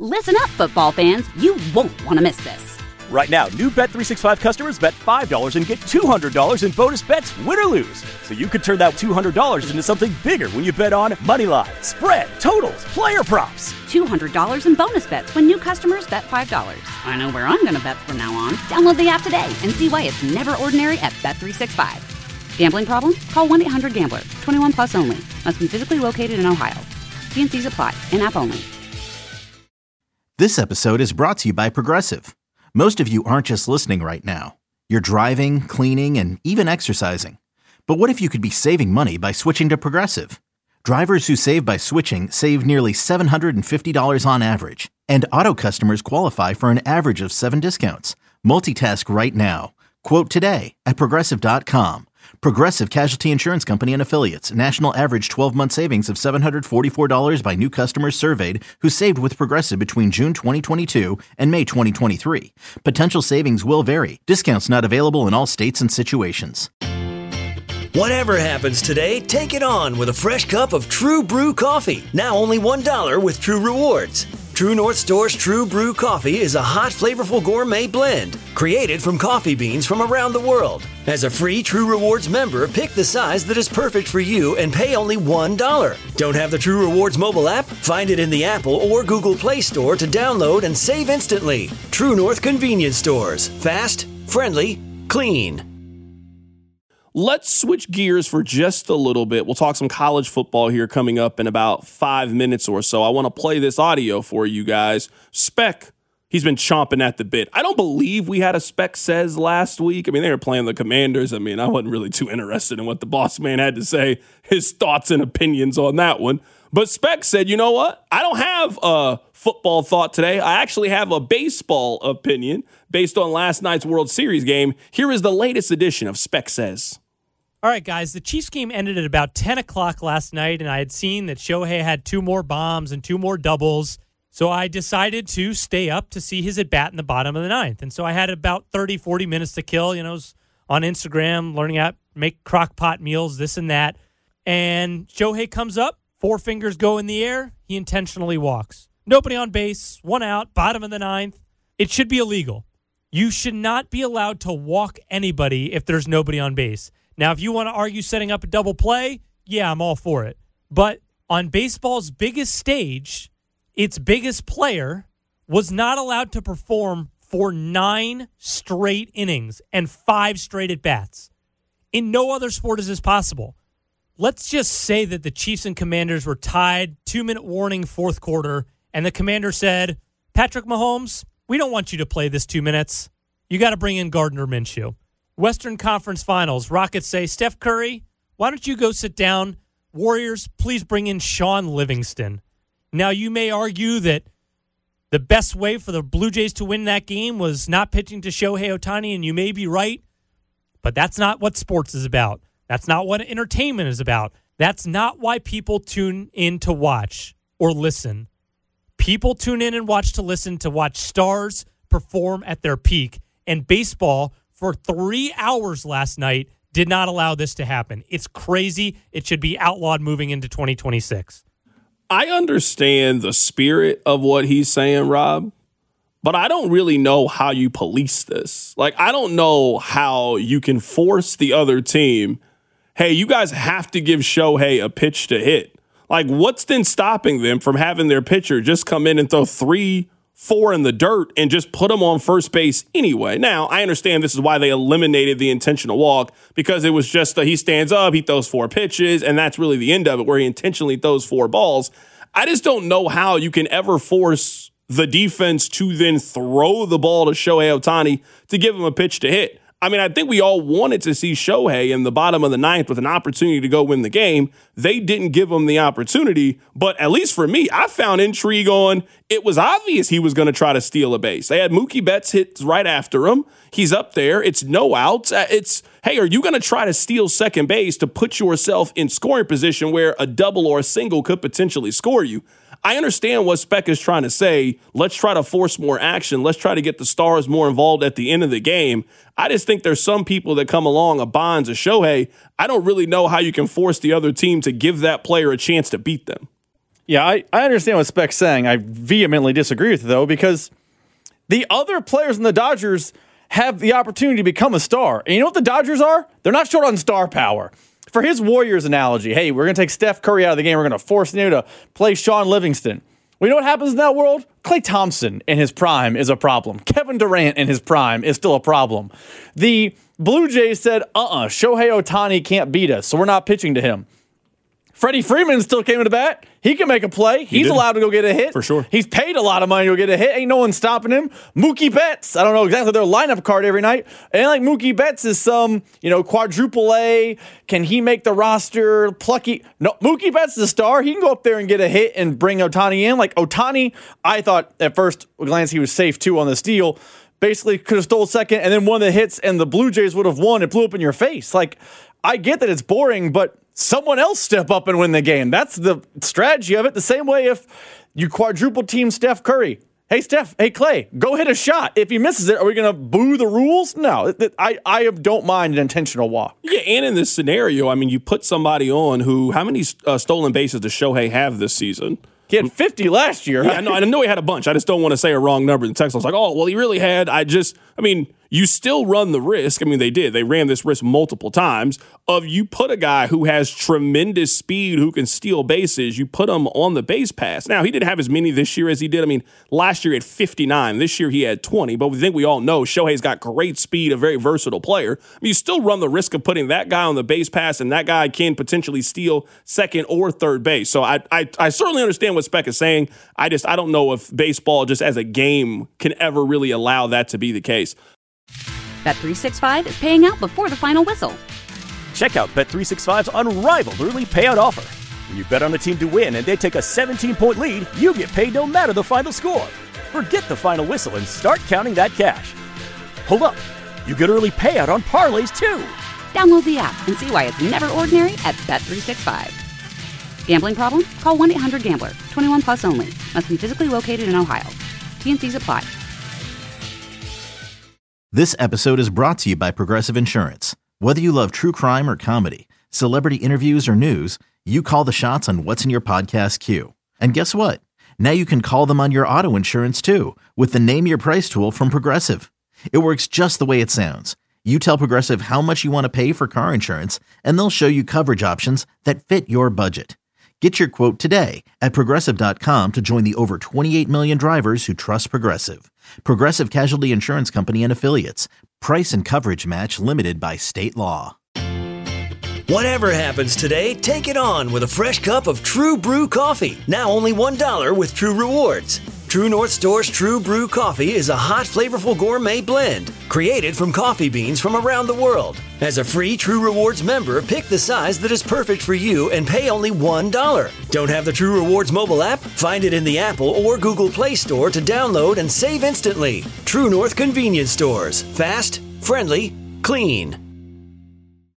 Listen up, football fans. You won't want to miss this. Right now, new Bet365 customers bet $5 and get $200 in bonus bets, win or lose. So you could turn that $200 into something bigger when you bet on money line, spread, totals, player props. $200 in bonus bets when new customers bet $5. I know where I'm going to bet from now on. Download the app today and see why it's never ordinary at Bet365. Gambling problem? Call 1-800-GAMBLER. 21 plus only. Must be physically located in Ohio. T&Cs apply. In-app only. This episode is brought to you by Progressive. Most of you aren't just listening right now. You're driving, cleaning, and even exercising. But what if you could be saving money by switching to Progressive? Drivers who save by switching save nearly $750 on average. And auto customers qualify for an average of 7 discounts. Multitask right now. Quote today at Progressive.com. Progressive Casualty Insurance Company and Affiliates. National average 12-month savings of $744 by new customers surveyed who saved with Progressive between June 2022 and May 2023. Potential savings will vary. Discounts not available in all states and situations. Whatever happens today, take it on with a fresh cup of True Brew coffee. Now only $1 with True Rewards. True North Store's True Brew coffee is a hot, flavorful gourmet blend created from coffee beans from around the world. As a free True Rewards member, pick the size that is perfect for you and pay only $1. Don't have the True Rewards mobile app? Find it in the Apple or Google Play Store to download and save instantly. True North Convenience Stores. Fast, friendly, clean. Let's switch gears for just a little bit. We'll talk some college football here coming up in about 5 minutes or so. I want to play this audio for you guys. Spec, he's been chomping at the bit. I don't believe we had a Spec Says last week. I mean, they were playing the Commanders. I mean, I wasn't really too interested in what the boss man had to say, his thoughts and opinions on that one. But Spec said, you know what? I don't have a football thought today. I actually have a baseball opinion based on last night's World Series game. Here is the latest edition of Spec Says. All right, guys, the Chiefs game ended at about 10 o'clock last night, and I had seen that Shohei had 2 more bombs and 2 more doubles, so I decided to stay up to see his at-bat in the bottom of the 9th. And so I had about 30, 40 minutes to kill. You know, I was on Instagram learning how to make crock pot meals, this and that. And Shohei comes up, 4 fingers go in the air, he intentionally walks. Nobody on base, 1 out, bottom of the 9th. It should be illegal. You should not be allowed to walk anybody if there's nobody on base. Now, if you want to argue setting up a double play, yeah, I'm all for it. But on baseball's biggest stage, its biggest player was not allowed to perform for 9 straight innings and 5 straight at-bats. In no other sport is this possible. Let's just say that the Chiefs and Commanders were tied, 2-minute warning, 4th quarter, and the Commander said, Patrick Mahomes, we don't want you to play this 2 minutes. You got to bring in Gardner Minshew. Western Conference Finals, Rockets say, Steph Curry, why don't you go sit down? Warriors, please bring in Sean Livingston. Now, you may argue that the best way for the Blue Jays to win that game was not pitching to Shohei Ohtani, and you may be right, but that's not what sports is about. That's not what entertainment is about. That's not why people tune in to watch or listen. People tune in and watch to listen to watch stars perform at their peak, and baseball for 3 hours last night did not allow this to happen. It's crazy. It should be outlawed moving into 2026. I understand the spirit of what he's saying, Rob, but I don't really know how you police this. Like, I don't know how you can force the other team, hey, you guys have to give Shohei a pitch to hit. Like, what's then stopping them from having their pitcher just come in and throw 3-4 in the dirt and just put him on first base anyway? Now, I understand this is why they eliminated the intentional walk, because it was just he stands up, he throws 4 pitches, and that's really the end of it, where he intentionally throws 4 balls. I just don't know how you can ever force the defense to then throw the ball to Shohei Ohtani to give him a pitch to hit. I mean, I think we all wanted to see Shohei in the bottom of the 9th with an opportunity to go win the game. They didn't give him the opportunity, but at least for me, I found intrigue on it was obvious he was going to try to steal a base. They had Mookie Betts hit right after him. He's up there. It's no outs. It's, hey, are you going to try to steal second base to put yourself in scoring position where a double or a single could potentially score you? I understand what Speck is trying to say. Let's try to force more action. Let's try to get the stars more involved at the end of the game. I just think there's some people that come along, a Bonds, a Shohei. I don't really know how you can force the other team to give that player a chance to beat them. Yeah, I understand what Speck's saying. I vehemently disagree with it, though, because the other players in the Dodgers have the opportunity to become a star. And you know what the Dodgers are? They're not short on star power. For his Warriors analogy, hey, we're going to take Steph Curry out of the game. We're going to force him to play Sean Livingston. Well, you know what happens in that world? Klay Thompson in his prime is a problem. Kevin Durant in his prime is still a problem. The Blue Jays said, Shohei Ohtani can't beat us, so we're not pitching to him. Freddie Freeman still came to bat. He can make a play. He's allowed to go get a hit. For sure. He's paid a lot of money to go get a hit. Ain't no one stopping him. Mookie Betts, I don't know exactly their lineup card every night. And like Mookie Betts is some, quadruple A. Can he make the roster? Plucky. No, Mookie Betts is a star. He can go up there and get a hit and bring Ohtani in. Like Ohtani, I thought at first glance he was safe too on this deal. Basically could have stole second and then one of the hits and the Blue Jays would have won. It blew up in your face. Like, I get that it's boring, but someone else step up and win the game. That's the strategy of it. The same way if you quadruple team Steph Curry. Hey, Steph, hey, Klay, go hit a shot. If he misses it, are we going to boo the rules? No, I don't mind an intentional walk. Yeah, and in this scenario, I mean, you put somebody on who, how many stolen bases does Shohei have this season? He had 50 last year. Yeah, I know he had a bunch. I just don't want to say a wrong number. The text was like, oh, well, he really had. You still run the risk. I mean, they did. They ran this risk multiple times of you put a guy who has tremendous speed, who can steal bases, you put him on the base pass. Now, he didn't have as many this year as he did. I mean, last year he had 59. This year he had 20. But we all know Shohei's got great speed, a very versatile player. I mean, you still run the risk of putting that guy on the base pass, and that guy can potentially steal second or third base. So I certainly understand what Speck is saying. I don't know if baseball just as a game can ever really allow that to be the case. Bet365 is paying out before the final whistle. Check out Bet365's unrivaled early payout offer. When you bet on a team to win and they take a 17-point lead, you get paid no matter the final score. Forget the final whistle and start counting that cash. Hold up. You get early payout on parlays, too. Download the app and see why it's never ordinary at Bet365. Gambling problem? Call 1-800-GAMBLER. 21 plus only. Must be physically located in Ohio. T&Cs apply. This episode is brought to you by Progressive Insurance. Whether you love true crime or comedy, celebrity interviews or news, you call the shots on what's in your podcast queue. And guess what? Now you can call them on your auto insurance too with the Name Your Price tool from Progressive. It works just the way it sounds. You tell Progressive how much you want to pay for car insurance, and they'll show you coverage options that fit your budget. Get your quote today at Progressive.com to join the over 28 million drivers who trust Progressive. Progressive Casualty Insurance Company and Affiliates. Price and coverage match limited by state law. Whatever happens today, take it on with a fresh cup of True Brew coffee. Now only $1 with True Rewards. True North Store's True Brew coffee is a hot, flavorful gourmet blend created from coffee beans from around the world. As a free True Rewards member, pick the size that is perfect for you and pay only $1. Don't have the True Rewards mobile app? Find it in the Apple or Google Play Store to download and save instantly. True North Convenience Stores. Fast, friendly, clean.